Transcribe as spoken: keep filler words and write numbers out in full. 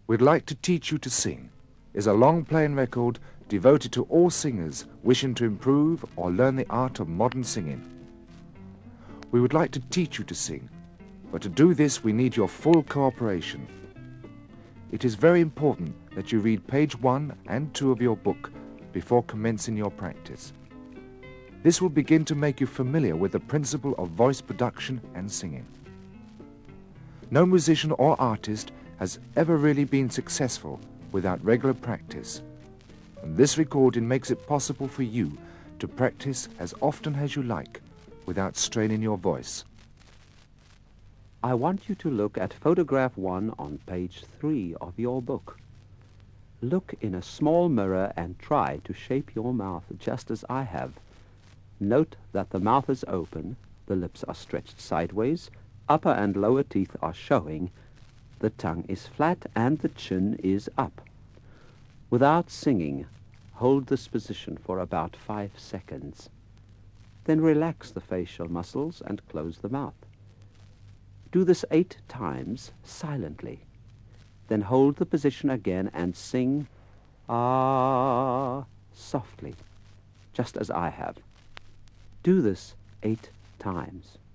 We'd Like to Teach You to Sing is a long-playing record devoted to all singers wishing to improve or learn the art of modern singing. We would like to teach you to sing, but to do this we need your full cooperation. It is very important that you read page one and two of your book before commencing your practice. This will begin to make you familiar with the principle of voice production and singing. No musician or artist has ever really been successful without regular practice, and this recording makes it possible for you to practice as often as you like without straining your voice. I want you to look at photograph one on page three of your book. Look in a small mirror and try to shape your mouth just as I have. Note that the mouth is open, the lips are stretched sideways, upper and lower teeth are showing, the tongue is flat and the chin is up. Without singing, hold this position for about five seconds. Then relax the facial muscles and close the mouth. Do this eight times silently. Then hold the position again and sing ah softly, just as I have. Do this eight times.